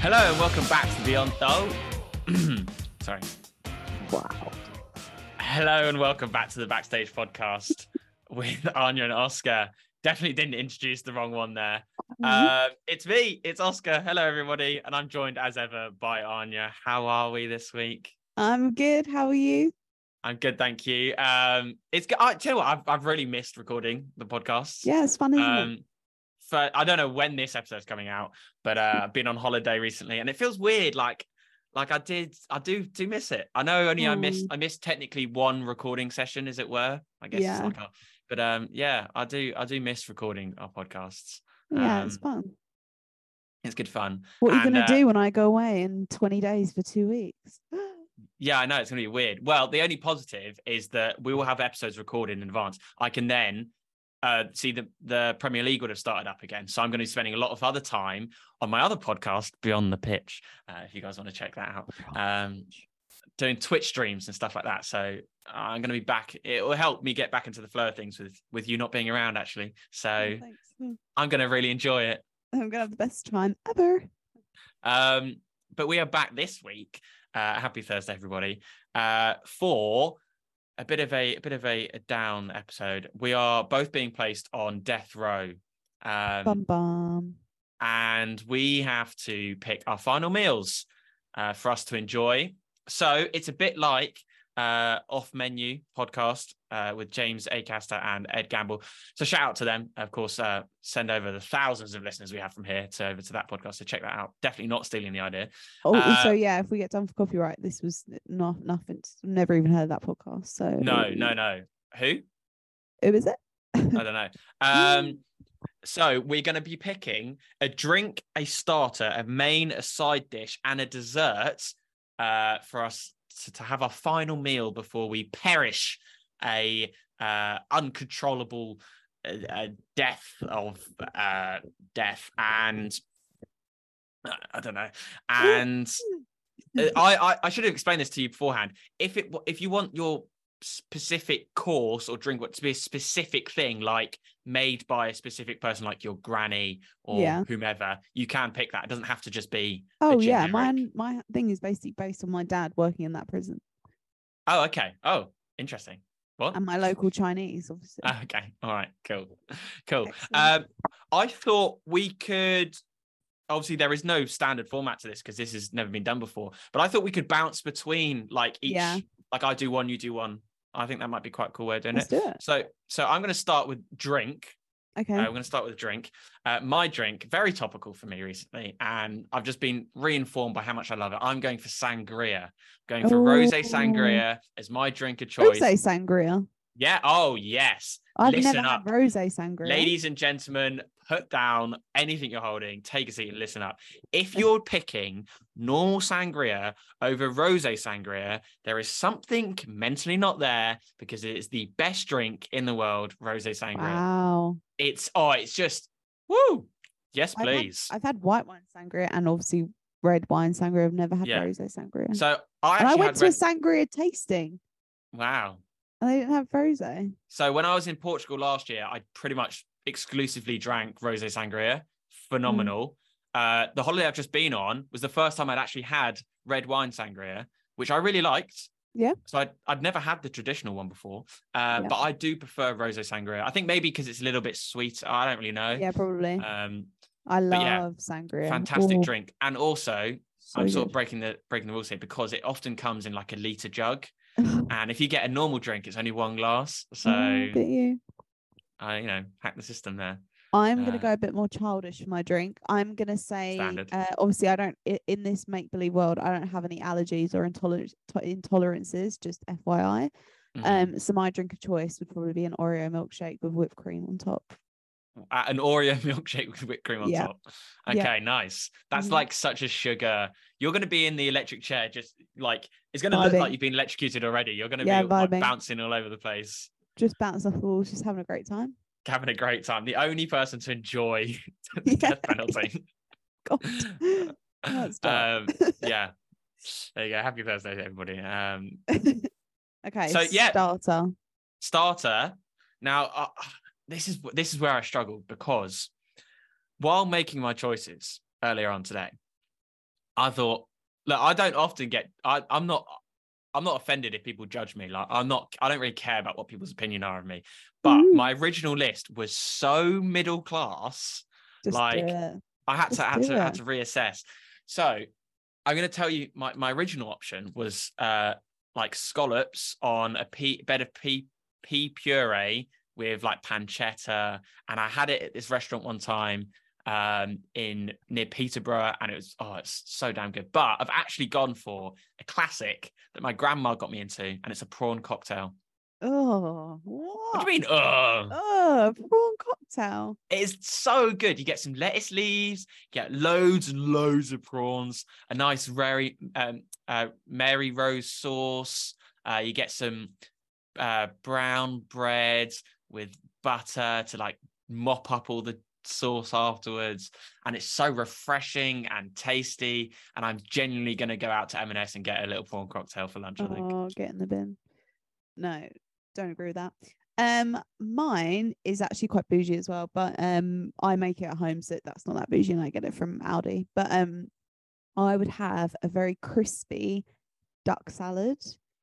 Hello and welcome back to Beyond. Oh, sorry. Wow. Hello and welcome back to the Backstage podcast with Anya and Oscar. Definitely didn't introduce the wrong one there. It's me. It's Oscar. Hello, everybody, and I'm joined as ever by Anya. How are we this week? I'm good. How are you? I'm good, thank you. It's good. I tell you what, I've really missed recording the podcast. Yeah, it's fun, isn't it? I don't know when this episode's coming out, but I've been on holiday recently, and it feels weird. Like I do miss it. I know I missed technically one recording session, as it were. I guess. Yeah. I do miss recording our podcasts. Yeah, it's fun. It's good fun. What are you going to do when I go away in 20 days for 2 weeks? Yeah, I know it's going to be weird. Well, the only positive is that we will have episodes recorded in advance. I can then see the Premier League would have started up again. So I'm going to be spending a lot of other time on my other podcast, Beyond the Pitch, if you guys want to check that out. Doing Twitch streams and stuff like that. So I'm going to be back. It will help me get back into the flow of things with you not being around, actually. So I'm going to really enjoy it. I'm going to have the best time ever. But we are back this week. Happy Thursday, everybody. For a bit of a down episode. We are both being placed on death row. Bum bum. And we have to pick our final meals for us to enjoy. So it's a bit like Off Menu podcast with James Acaster and Ed Gamble. So shout out to them. Of course, send over the thousands of listeners we have from here over to that podcast. So check that out. Definitely not stealing the idea. So yeah, if we get done for copyright, this was nothing. Never even heard of that podcast. So no. Who is it? I don't know. So we're going to be picking a drink, a starter, a main, a side dish, and a dessert for us to have our final meal before we perish a uncontrollable death and I don't know. And I should have explained this to you beforehand. If you want your specific course or drink to be a specific thing, like made by a specific person, like your granny or whomever, you can pick that. It doesn't have to just be my thing is basically based on my dad working in that prison. Oh, okay. Oh, interesting. What? And my local Chinese, obviously. Okay. All right. Cool. I thought we could. Obviously, there is no standard format to this because this has never been done before. But I thought we could bounce between like each. Yeah. Like I do one, you do one. I think that might be quite a cool way of doing Let's do it. So I'm going to start with drink. Okay. We're going to start with a drink. My drink, very topical for me recently, and I've just been reinformed by how much I love it. I'm going for sangria. Going for rosé sangria as my drink of choice. Rosé sangria. Yeah. Oh, yes. I've never had rosé sangria. Ladies and gentlemen, put down anything you're holding, take a seat and listen up. If you're picking normal sangria over rosé sangria, there is something mentally not there because it is the best drink in the world, rosé sangria. Wow. It's just, woo. Yes, please. I've had white wine sangria and obviously red wine sangria. I've never had rosé sangria. So I went to a sangria tasting. Wow. And they didn't have rosé. So when I was in Portugal last year, I pretty much exclusively drank rosé sangria. Phenomenal. The holiday I've just been on was the first time I'd actually had red wine sangria, which I really liked. Yeah. So I'd never had the traditional one before, but I do prefer rosé sangria. I think maybe because it's a little bit sweet. I don't really know. Yeah, probably. I love sangria. Fantastic drink, and also I'm sort of breaking the rules here because it often comes in like a litre jug. And if you get a normal drink, it's only one glass. So hack the system there. I'm going to go a bit more childish for my drink. I'm going to say, obviously, in this make-believe world, I don't have any allergies or intolerances, just FYI. Mm-hmm. So my drink of choice would probably be an Oreo milkshake with whipped cream on top. An Oreo milkshake with whipped cream on top. Okay, nice. That's like such a sugar. You're going to be in the electric chair, just like it's going to look like you've been electrocuted already. You're going to be like, bouncing all over the place. Just bounce off the walls, just having a great time. Having a great time. The only person to enjoy the death penalty. God. Yeah. There you go. Happy Thursday, everybody. Okay. So starter. Now. This is where I struggled because while making my choices earlier on today, I thought, look, I don't often get. I'm not offended if people judge me. Like I don't really care about what people's opinion are of me. But my original list was so middle class. Just like do it. I had to reassess. So I'm going to tell you my original option was like scallops on a bed of pea puree with like pancetta, and I had it at this restaurant one time in near Peterborough, and it's so damn good. But I've actually gone for a classic that my grandma got me into, and it's a prawn cocktail. Oh, what do you mean? Prawn cocktail. It's so good. You get some lettuce leaves, get loads and loads of prawns, a nice Mary Rose sauce. You get some brown bread with butter to like mop up all the sauce afterwards, and it's so refreshing and tasty. And I'm genuinely going to go out to M&S and get a little prawn cocktail for lunch. I think. Get in the bin. No, don't agree with that. Mine is actually quite bougie as well, but I make it at home, so that's not that bougie, and I get it from Aldi. But I would have a very crispy duck salad.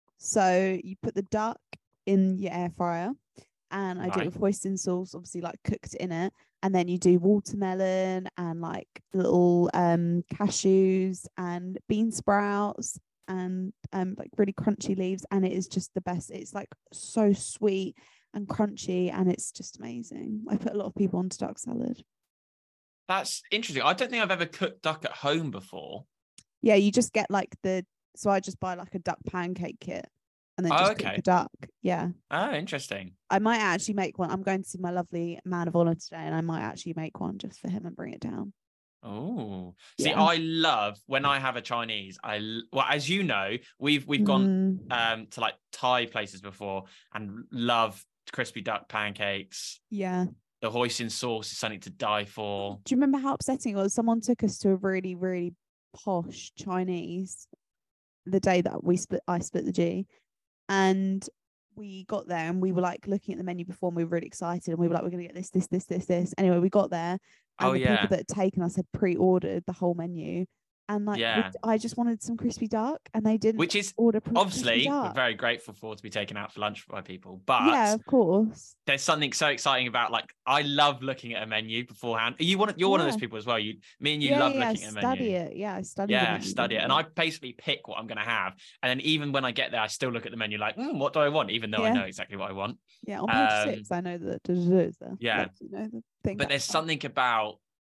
So you put the duck in your air fryer, and I do it with hoisin sauce, obviously like cooked in it, and then you do watermelon and like little cashews and bean sprouts and like really crunchy leaves, and it is just the best. It's like so sweet and crunchy, and it's just amazing. I put a lot of people onto duck salad. That's interesting. I don't think I've ever cooked duck at home before. Yeah, you just get like so I just buy like a duck pancake kit and then just cook the duck. Yeah. Oh, interesting. I might actually make one. I'm going to see my lovely man of honor today, and I might actually make one just for him and bring it down. Oh, see, I love when I have a Chinese. Well, as you know, we've gone to like Thai places before and love crispy duck pancakes. Yeah, the hoisin sauce is something to die for. Do you remember how upsetting it was? Someone took us to a really, really posh Chinese the day that I split the G, and we got there and we were like looking at the menu before, and we were really excited, and we were like, we're gonna get this. Anyway, we got there, and the people that had taken us had pre-ordered the whole menu, and like I just wanted some crispy duck, and they didn't. Which is order obviously we're very grateful for to be taken out for lunch by people, but yeah, of course, there's something so exciting about, like, I love looking at a menu beforehand. You're one of those people as well. Me and you love looking at a menu. I study it, and I basically pick what I'm going to have, and then even when I get there, I still look at the menu like, what do I want, even though I know exactly what I want. Yeah, on page 6 I know that is there. Yeah, you know, the thing, but there's something about,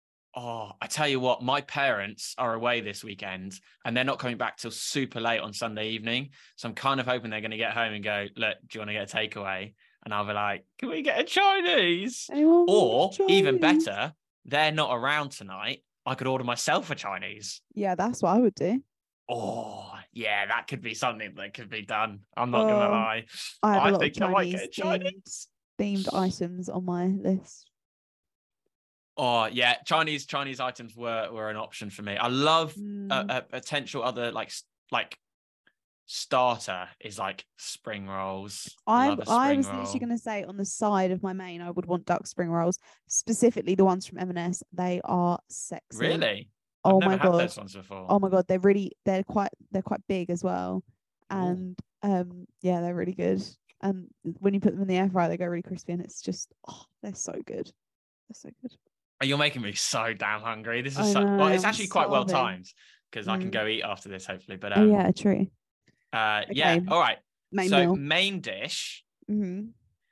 I tell you what, my parents are away this weekend and they're not coming back till super late on Sunday evening. So I'm kind of hoping they're going to get home and go, look, do you want to get a takeaway? And I'll be like, can we get a Chinese? Or even better, they're not around tonight. I could order myself a Chinese. Yeah, that's what I would do. Oh, yeah, that could be something that could be done. I'm not going to lie. I think I might get a Chinese themed items on my list. Oh yeah, Chinese items were an option for me. I love a potential other like starter is like spring rolls. I was literally going to say on the side of my main, I would want duck spring rolls, specifically the ones from M&S. They are sexy. Really? Oh I've my god! Those ones before. Oh my god, they're quite big as well, and yeah, they're really good. And when you put them in the air fryer, they go really crispy, and it's just they're so good. They're so good. You're making me so damn hungry. This is it's actually quite well timed because I can go eat after this, hopefully. But yeah, true. Okay. Yeah. All right. Main dish. Mm-hmm.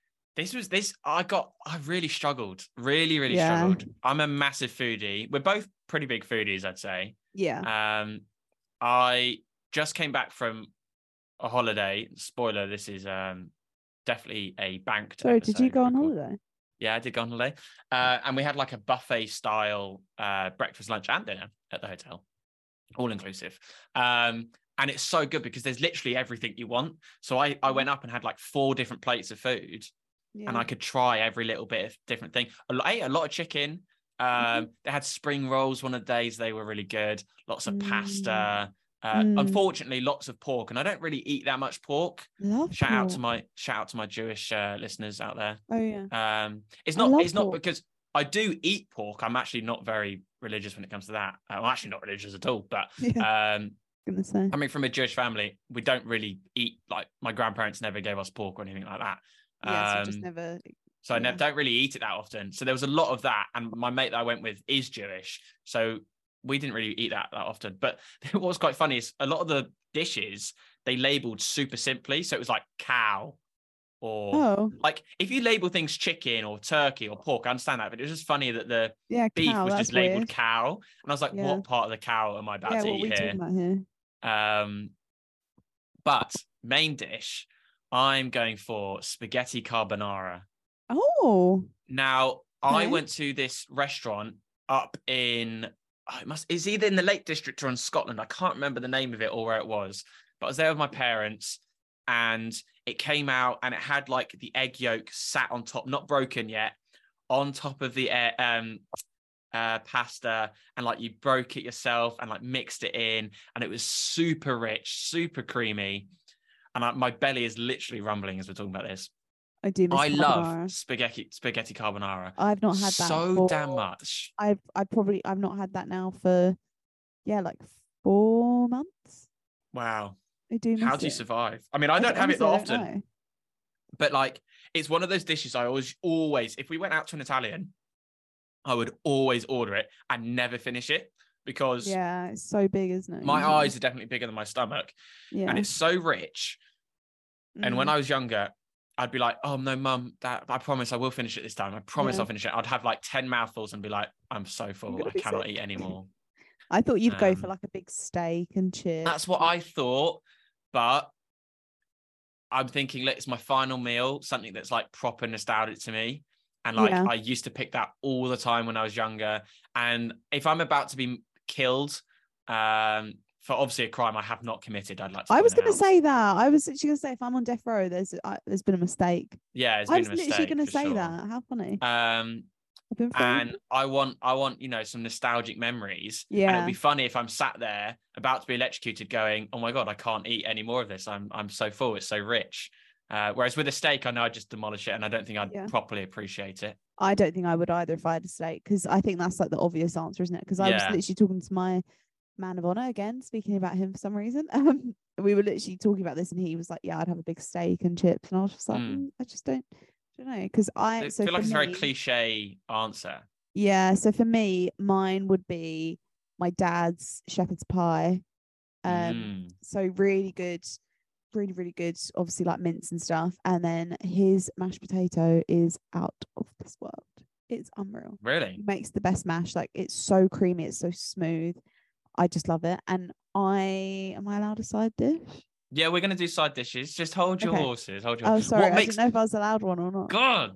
I really struggled. Really struggled. I'm a massive foodie. We're both pretty big foodies, I'd say. Yeah. I just came back from a holiday. Spoiler, this is definitely a banked. Sorry, did you go on holiday? Yeah, I did go on holiday. And we had like a buffet style breakfast, lunch, and dinner at the hotel, all inclusive. And it's so good because there's literally everything you want. So I went up and had like 4 different plates of food, and I could try every little bit of different thing. I ate a lot of chicken. They had spring rolls one of the days. They were really good. Lots of pasta. Unfortunately, lots of pork, and I don't really eat that much pork. Shout out to my Jewish listeners out there. Oh yeah. It's not because I do eat pork. I'm actually not very religious when it comes to that. I'm actually not religious at all. But gonna say, coming from a Jewish family, we don't really eat, like, my grandparents never gave us pork or anything like that. So just never. So I don't really eat it that often. So there was a lot of that. And my mate that I went with is Jewish. So we didn't really eat that often. But what was quite funny is a lot of the dishes, they labeled super simply. So it was like cow, or like if you label things chicken or turkey or pork, I understand that. But it was just funny that the beef was just labeled cow. And I was like, what part of the cow am I about to eat here? Talking about here? But main dish, I'm going for spaghetti carbonara. Oh. Now, I went to this restaurant up in, it's either in the Lake District or in Scotland. I can't remember the name of it or where it was, but I was there with my parents, and it came out and it had like the egg yolk sat on top, not broken yet, on top of the pasta, and like you broke it yourself and like mixed it in, and it was super rich, super creamy. And my belly is literally rumbling as we're talking about this. I love spaghetti carbonara. I've not had that so damn much. I've not had that now for like 4 months. Wow. I do miss How do you survive? I mean, I don't have it that often, but like, it's one of those dishes I always, if we went out to an Italian, I would always order it and never finish it, because it's so big, isn't it? My eyes are definitely bigger than my stomach, and it's so rich. And when I was younger, I'd be like, oh no, Mum, that I promise I will finish it this time. I promise I'll finish it. I'd have like 10 mouthfuls and be like, I'm so full, I cannot eat anymore. I thought you'd go for like a big steak and chips. That's what I thought, but I'm thinking, it's my final meal, something that's like proper nostalgic to me. And like, I used to pick that all the time when I was younger. And if I'm about to be killed, for obviously a crime I have not committed, I'd like to. I was going to say that. I was literally going to say, if I'm on death row, there's been a mistake. Yeah, I was literally going to say that. How funny. And I want, some nostalgic memories. Yeah. And it'd be funny if I'm sat there about to be electrocuted going, oh my God, I can't eat any more of this. I'm so full. It's so rich. Whereas with a steak, I know I'd just demolish it, and I don't think I'd properly appreciate it. I don't think I would either if I had a steak, because I think that's like the obvious answer, isn't it? Because I was literally talking to my man of honor, again, speaking about him for some reason. We were literally talking about this, and he was like, yeah, I'd have a big steak and chips. And I was just like, I just don't know, because I feel like it's a very cliche answer. Yeah, so for me, mine would be my dad's shepherd's pie. So really good, really, really good, obviously like mince and stuff. And then his mashed potato is out of this world. It's unreal. Really? He makes the best mash. Like, it's so creamy, it's so smooth. I just love it. And am I allowed a side dish? Yeah, we're gonna do side dishes. Just hold your horses. Hold your. Oh, sorry. I didn't know if I was allowed one or not. God.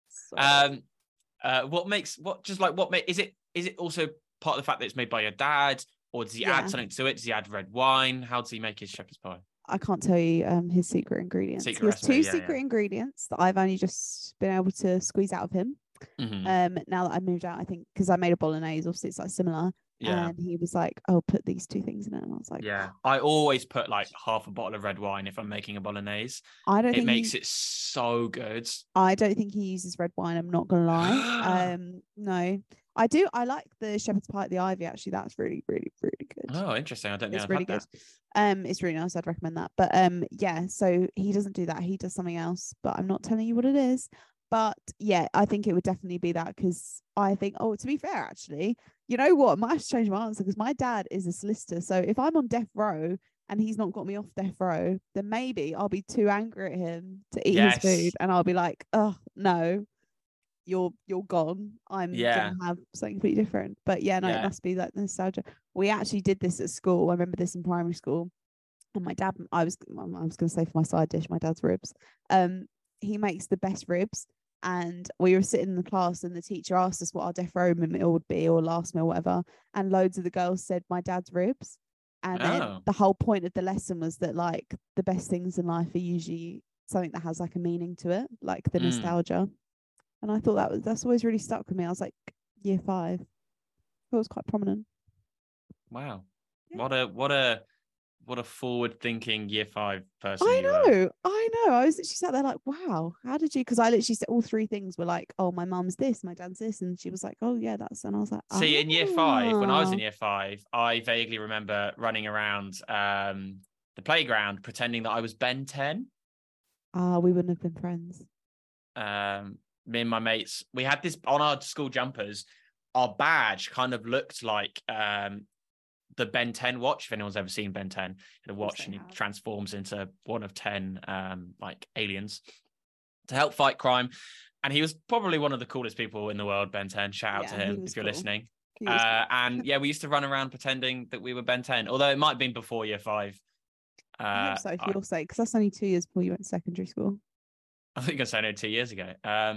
Is it also part of the fact that it's made by your dad, or does he add something to it? Does he add red wine? How does he make his shepherd's pie? I can't tell you his secret ingredients. He has two secret ingredients that I've only just been able to squeeze out of him. Now that I've moved out, I think, because I made a bolognese, obviously it's like similar. Yeah. And he was like, oh, put these two things in it. And I was like, yeah, I always put like half a bottle of red wine if I'm making a bolognese. It makes it so good. I don't think he uses red wine, I'm not gonna lie. No, I do. I like the shepherd's pie at the Ivy, actually. That's really, really, really good. Oh, interesting. I don't think it's really good. It's really nice. I'd recommend that. But yeah, so he doesn't do that. He does something else, but I'm not telling you what it is. But yeah, I think it would definitely be that, because I think, to be fair, actually, you know what? I might have to change my answer, because my dad is a solicitor. So if I'm on death row and he's not got me off death row, then maybe I'll be too angry at him to eat his food, and I'll be like, oh no, you're gone. I'm gonna have something completely different. But yeah, no, it must be like nostalgia. We actually did this at school. I remember this in primary school, and my dad, I was gonna say, for my side dish, my dad's ribs. He makes the best ribs. And we were sitting in the class, and the teacher asked us what our death row meal would be, or last meal, whatever. And loads of the girls said my dad's ribs. And then the whole point of the lesson was that, like, the best things in life are usually something that has like a meaning to it, like the nostalgia. And I thought that's always really stuck with me. I was like, year 5. It was quite prominent. Wow. Yeah. What a what a forward-thinking year 5 person I you know. were. I was literally sat there like, wow, how did you? Because I literally said all 3 things were like, oh, my mum's this, my dad's this, and she was like, oh yeah, that's. And I was like, See, in year 5, when I was in oh. year 5, I vaguely remember running around the playground pretending that I was Ben 10. We wouldn't have been friends. Me and my mates, we had this on our school jumpers. Our badge kind of looked like the Ben 10 watch. If anyone's ever seen Ben 10, the watch, and he transforms into one of 10 like aliens to help fight crime. And he was probably one of the coolest people in the world, Ben 10. Shout out to him if you're listening. And yeah, we used to run around pretending that we were Ben 10, although it might have been before year 5. I hope so, for your sake, because that's only 2 years before you went to secondary school. I think I said no 2 years ago.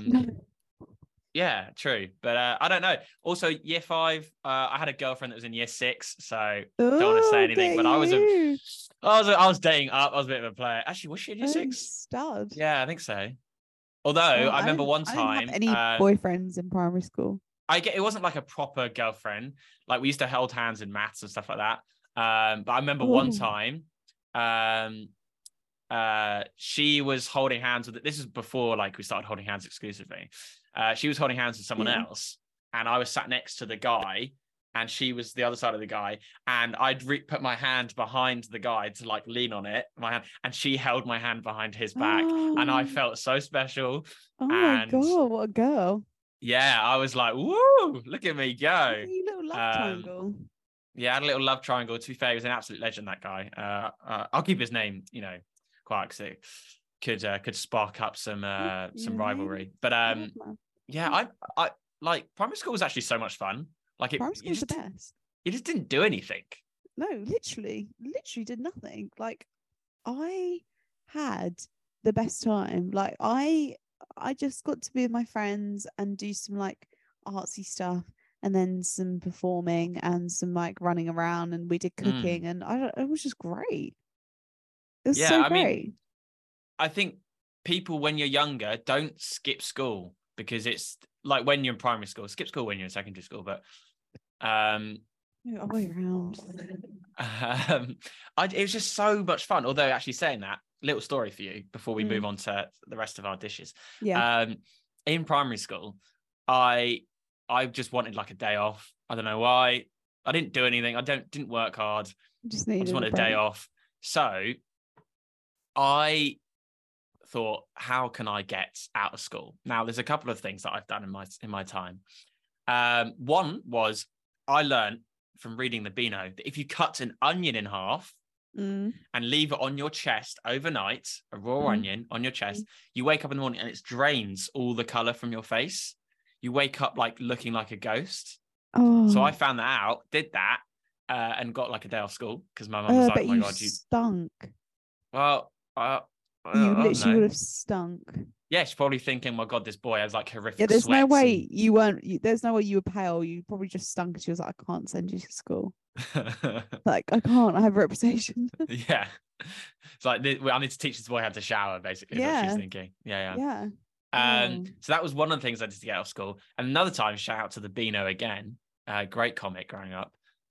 Yeah, true. But I don't know. Also, year 5, I had a girlfriend that was in year 6, so don't want to say anything. But I was dating up. I was a bit of a player. Actually, was she in year 6? Stud. Yeah, I think so. Although I remember one time, I didn't have any boyfriends in primary school. It wasn't like a proper girlfriend. Like we used to hold hands in maths and stuff like that. But I remember one time, she was holding hands with. This is before like we started holding hands exclusively. She was holding hands with someone else, and I was sat next to the guy, and she was the other side of the guy, and I'd put my hand behind the guy to like lean on it, my hand, and she held my hand behind his back, and I felt so special. Oh my God, what a girl. Yeah, I was like, woo, look at me go. A little love triangle. Yeah, I had a little love triangle. To be fair, he was an absolute legend, that guy. I'll keep his name, quiet, because it could spark up some rivalry. But yeah, I like primary school was actually so much fun. Like primary school was the best. You just didn't do anything. No, literally did nothing. Like I had the best time. Like I just got to be with my friends and do some like artsy stuff, and then some performing and some like running around, and we did cooking, and it was just great. It was so great. I think people, when you're younger, don't skip school, because it's like when you're in primary school, skip school when you're in secondary school, but all the way around. It was just so much fun. Although, actually, saying that, little story for you before we move on to the rest of our dishes. Yeah. In primary school, I just wanted like a day off. I don't know why. I didn't do anything. I didn't work hard. I just wanted a day off. So I thought, how can I get out of school? Now, there's a couple of things that I've done in my time. One was I learned from reading the Beano that if you cut an onion in half and leave it on your chest overnight, a raw onion on your chest, you wake up in the morning and it drains all the color from your face. You wake up like looking like a ghost. So I found that out, did that, and got like a day off school because my mum was like, "Oh my God, you stunk." Well, you literally would have stunk. Yeah, she's probably thinking, "My God, this boy has like horrific." Yeah, there's no way you weren't. There's no way you were pale. You probably just stunk. She was like, "I can't send you to school. Like, I can't. I have a reputation." Yeah, it's like I need to teach this boy how to shower. Basically, is what she's thinking. Yeah. So that was one of the things I did to get out of school. And another time, shout out to the Beano again. Great comic growing up.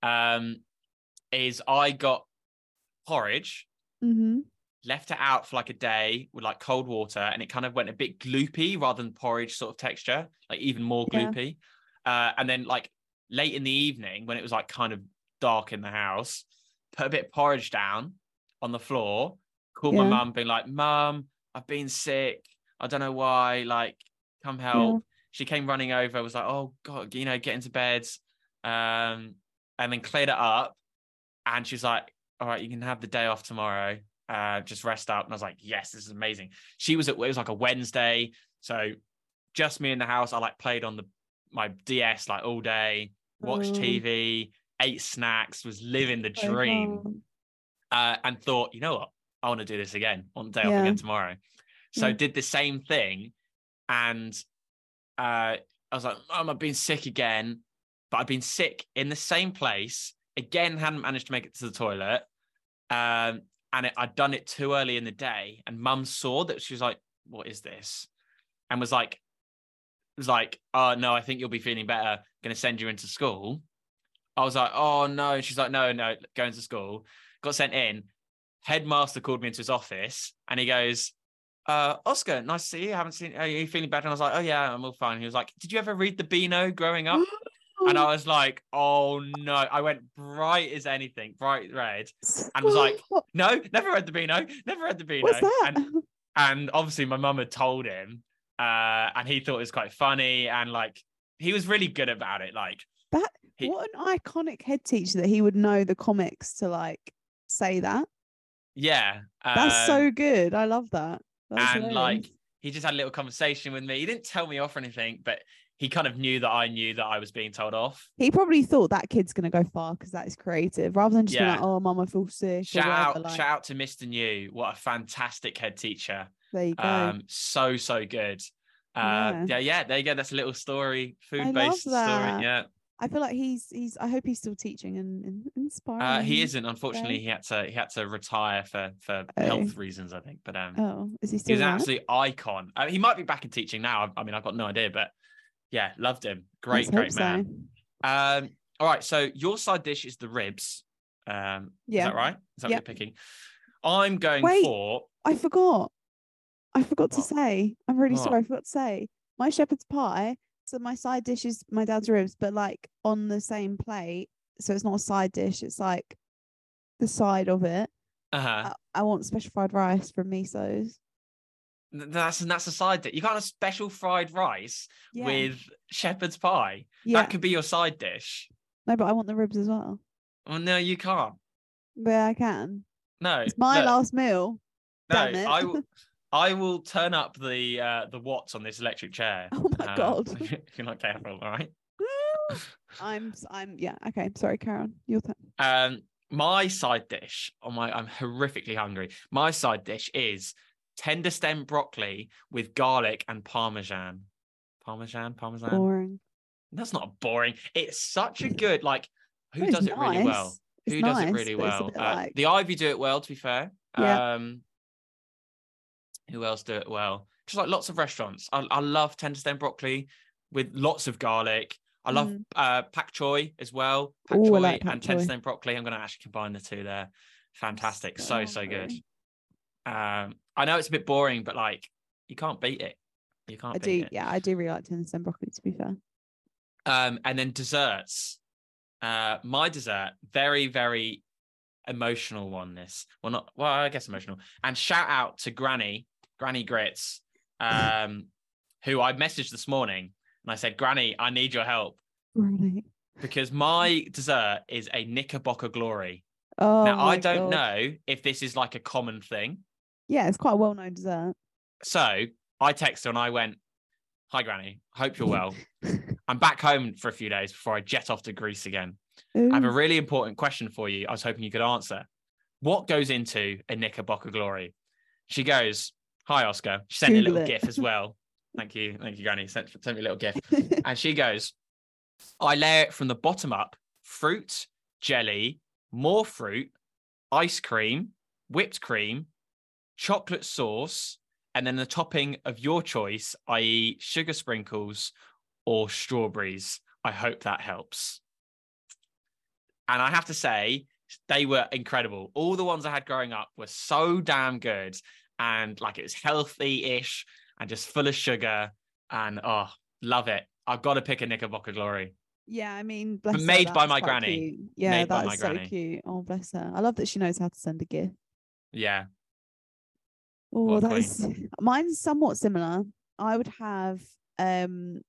Is I got porridge. Left it out for like a day with like cold water, and it kind of went a bit gloopy rather than porridge sort of texture, like even more gloopy. And then like late in the evening, when it was like kind of dark in the house, put a bit of porridge down on the floor, called my mum, being like, "Mum, I've been sick. I don't know why, like, come help." She came running over, was like, "Oh God, get into bed." And then cleared it up. And she's like, "All right, you can have the day off tomorrow. Just rest up." And I was like, "Yes, this is amazing." It was like a Wednesday, so just me in the house. I like played on my DS like all day, watched TV, ate snacks, was living the dream, and thought, you know what, I want to do this again. I want the day off again tomorrow. So did the same thing, and I was like, "Mum, I've been sick again," but I'd been sick in the same place again, hadn't managed to make it to the toilet. And I'd done it too early in the day, and Mum saw that. She was like, "What is this?" And was like, "Oh no, I think you'll be feeling better. Going to send you into school." I was like, "Oh no." And she's like, no, going to school." got sent in. Headmaster called me into his office and he goes, Oscar, nice to see you. Haven't seen. Are you feeling better? And I was like, oh yeah, I'm all fine. He was like, did you ever read the Beano growing up? And I was like, oh no. I went bright as anything, bright red, and was like, no, never read the Beano, never read the Beano. What's that? And obviously my mum had told him, and he thought it was quite funny, and like he was really good about it. Like that. What an iconic head teacher that he would know the comics to like say that. Yeah, that's so good. I love that. That's and hilarious. like he just had a little conversation with me. He didn't tell me off or anything, but he kind of knew that I was being told off. He probably thought that kid's gonna go far because that is creative, rather than just being like, "Oh, mum, I feel sick." Shout out to Mr. New. What a fantastic head teacher. There you go. So good. There you go. That's a little story, food-based story. Yeah. I feel like he's. I hope he's still teaching and inspiring. He isn't. Unfortunately, he had to retire for health reasons, I think. But is he still? He's an absolute icon. He might be back in teaching now. I mean, I've got no idea, but yeah, loved him. Great man. All right. So your side dish is the ribs. Is that right? Is that what you're picking? I'm going for. I forgot to say. I'm really sorry. I forgot to say my shepherd's pie. So my side dish is my dad's ribs, but like on the same plate. So it's not a side dish. It's like the side of it. I want special fried rice from Miso's. That's a side dish. You can't have special fried rice with shepherd's pie. That could be your side dish. No, but I want the ribs as well. Oh no, you can't. But I can. No, it's my last meal. No, Damn it. I will turn up the watts on this electric chair. Oh my god! If you're not careful, all right. I'm okay. Sorry, Karen. Your turn. My side dish. I'm horrifically hungry. My side dish is tender stem broccoli with garlic and parmesan. Parmesan. Boring. That's not boring. It's such a good Who does it really well? Who does it really well? The Ivy do it well. To be fair. Yeah. Who else do it well? Just like lots of restaurants. I love tender stem broccoli with lots of garlic. I love pak choy as well. Pak choy and tender stem broccoli. I'm going to actually combine the two there. Fantastic. So good. I know it's a bit boring, but like you can't beat it. You can't beat it. Yeah, I do really like tender stem broccoli, to be fair. And then desserts. My dessert, very, very emotional one. I guess emotional. And shout out to Granny Grits, who I messaged this morning, and I said, Granny, I need your help. Right. Because my dessert is a Knickerbocker Glory. Oh, now I don't know if this is like a common thing. Yeah, it's quite a well-known dessert. So I texted her and I went, hi Granny, hope you're well. I'm back home for a few days before I jet off to Greece again. Ooh. I have a really important question for you. I was hoping you could answer. What goes into a Knickerbocker Glory? She goes, hi, Oscar. She sent me a little GIF as well. Thank you, Granny. Sent me a little GIF. And she goes, I layer it from the bottom up, fruit, jelly, more fruit, ice cream, whipped cream, chocolate sauce, and then the topping of your choice, i.e. sugar sprinkles or strawberries. I hope that helps. And I have to say, they were incredible. All the ones I had growing up were so damn good. And like it was healthy-ish and just full of sugar. And love it. I've got to pick a Knickerbocker Glory. Yeah, I mean, bless her, made by my granny. Cute. Yeah, that's so cute. Oh, bless her. I love that she knows how to send a gift. Yeah. Oh, mine's somewhat similar. I would have a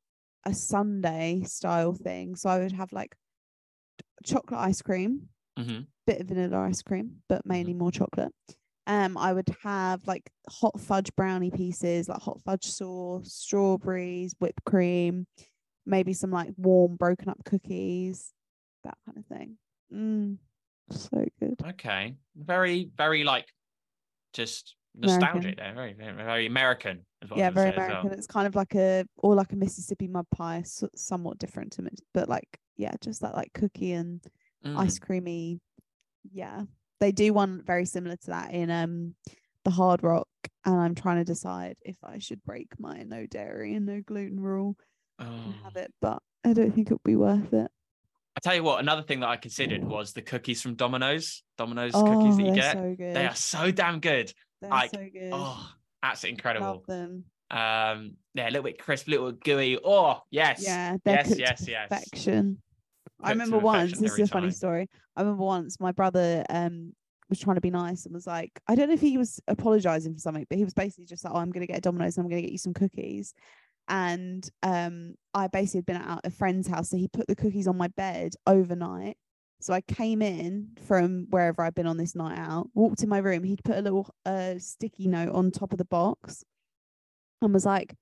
sundae style thing. So I would have like chocolate ice cream, bit of vanilla ice cream, but mainly more chocolate. I would have like hot fudge brownie pieces, like hot fudge sauce, strawberries, whipped cream, maybe some like warm broken up cookies, that kind of thing. So good. Okay. Very, very like just nostalgic there. Very, very, very American as well. Yeah, very American. Well. It's kind of like a Mississippi mud pie, somewhat different to it, but like, yeah, just that like cookie and ice creamy. Yeah. They do one very similar to that in the Hard Rock, and I'm trying to decide if I should break my no dairy and no gluten rule and have it, but I don't think it would be worth it. I tell you what, another thing that I considered was the cookies from Domino's. Domino's Oh, cookies that you they're get. so good. They are so damn good. They're Like, so good. oh, absolutely incredible. Love them. Yeah, a little bit crisp, a little gooey. Oh, yes. Yeah, they're cooked to perfection. I remember once, this is a funny story. I remember once my brother was trying to be nice and was like, I don't know if he was apologizing for something, but he was basically just like, oh, I'm gonna get a Domino's and I'm gonna get you some cookies. And I basically had been at a friend's house, so he put the cookies on my bed overnight. So I came in from wherever I'd been on this night out, walked in my room, he'd put a little sticky note on top of the box and was like,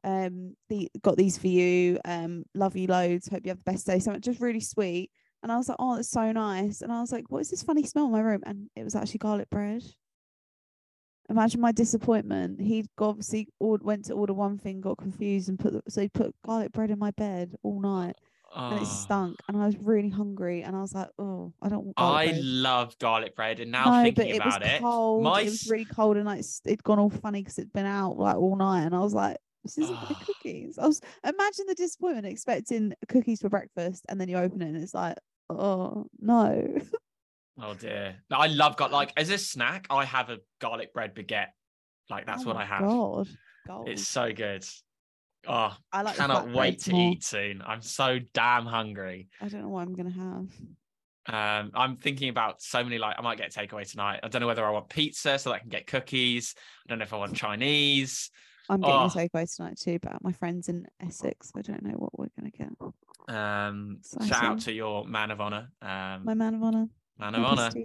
got these for you, love you loads, hope you have the best day. So just really sweet. And I was like, oh, that's so nice. And I was like, what is this funny smell in my room? And it was actually garlic bread. Imagine my disappointment. He'd obviously went to order one thing, got confused, and so he put garlic bread in my bed all night, and it stunk. And I was really hungry, and I was like, "Oh, I don't want garlic bread." I love garlic bread, and now thinking about it, cold. It was really cold, and like it'd gone all funny because it'd been out like all night, and I was like, "This isn't my cookies." Imagine the disappointment, expecting cookies for breakfast, and then you open it, and it's like, "Oh no." Oh dear. No, I love as a snack, I have a garlic bread baguette. Like that's what I have. God. It's so good. Oh, I cannot wait to eat soon. I'm so damn hungry. I don't know what I'm gonna have. I'm thinking about so many, I might get takeaway tonight. I don't know whether I want pizza so that I can get cookies. I don't know if I want Chinese. I'm getting a takeaway tonight too, but my friend's in Essex. I don't know what we're gonna get. Shout out to your man of honor. My man of honor. Man of honor.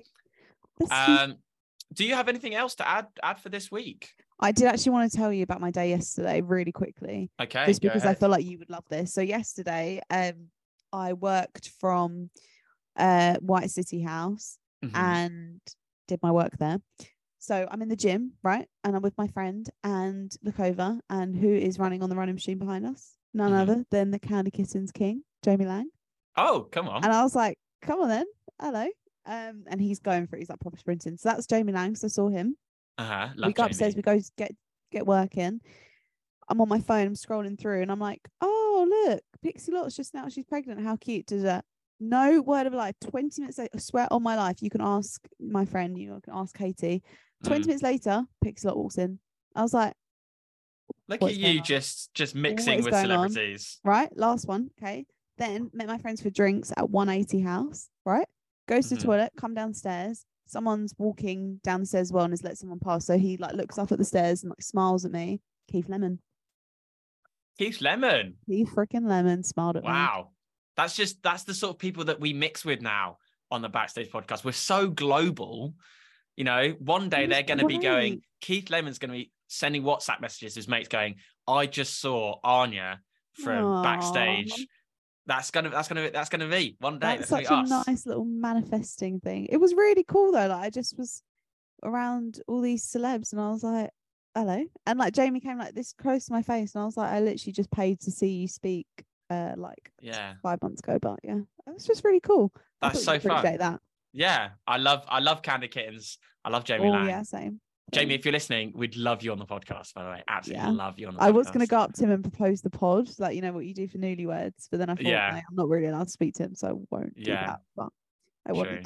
Do you have anything else to add for this week? I did actually want to tell you about my day yesterday really quickly. Okay. Just because I feel like you would love this. So yesterday, I worked from White City House and did my work there. So I'm in the gym, right? And I'm with my friend and look over, and who is running on the running machine behind us? None other than the Candy Kittens king, Jamie Lang. Oh, come on. And I was like, come on then. Hello. And he's going for it. He's like proper sprinting. So that's Jamie Lang. So I saw him. We go upstairs. We go get working. I'm on my phone. I'm scrolling through, and I'm like, oh look, Pixie Lott's just now. She's pregnant. How cute. Does that? No word of a lie. 20 minutes later, I swear on my life, you can ask my friend. You can ask Katie. 20 minutes later, Pixie Lott walks in. I was like, look at you, just mixing with celebrities. Right. Last one. Okay. Then met my friends for drinks at 180 House. Right. Goes to the toilet, come downstairs. Someone's walking down the stairs as well and has let someone pass. So he looks up at the stairs and smiles at me. Keith Lemon. Keith Lemon. Keith freaking Lemon smiled at me. Wow. That's the sort of people that we mix with now on the Backstage podcast. We're so global. You know, one day they're going to be going, Keith Lemon's going to be sending WhatsApp messages to his mates going, I just saw Anya from Backstage. That's gonna be one day. That's such a nice little manifesting thing. It was really cool though. Like I just was around all these celebs and I was like, hello. And like Jamie came like this close to my face and I was like, I literally just paid to see you speak 5 months ago. But yeah, it was just really cool. That's so fun. Appreciate that. Yeah, I love Candy Kittens. I love Jamie Lang. Yeah, same. Jamie, if you're listening, we'd love you on the podcast, by the way. Absolutely love you on the podcast. I was going to go up to him and propose the pod, like, you know, what you do for newlyweds. But then I thought, I'm not really allowed to speak to him, so I won't do that. But I wanted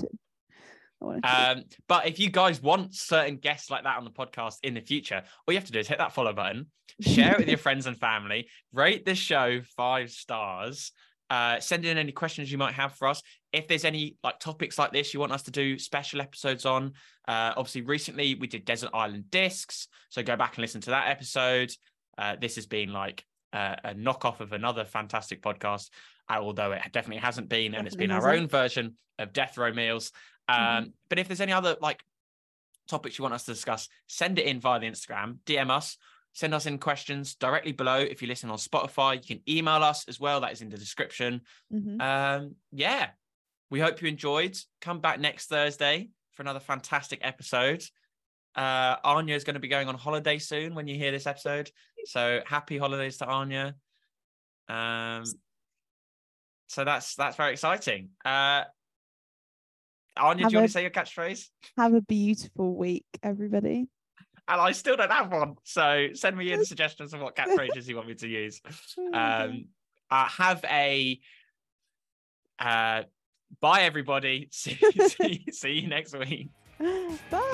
to. But if you guys want certain guests like that on the podcast in the future, all you have to do is hit that follow button, share it with your friends and family, rate this show 5 stars. Send in any questions you might have for us. If there's any topics like this you want us to do special episodes on, obviously recently we did Desert Island Discs, so go back and listen to that episode. This has been a knockoff of another fantastic podcast, although it definitely hasn't been, and it's been our own version of Death Row Meals. But if there's any other topics you want us to discuss, send it in via the Instagram, DM us. Send us in questions directly below. If you listen on Spotify, you can email us as well. That is in the description. We hope you enjoyed. Come back next Thursday for another fantastic episode. Anya is going to be going on holiday soon when you hear this episode. So happy holidays to Anya. So that's very exciting. Anya, do you want to say your catchphrase? Have a beautiful week, everybody. And I still don't have one. So send me in suggestions of what catchphrases you want me to use. Have a Bye, everybody. See you next week. Bye.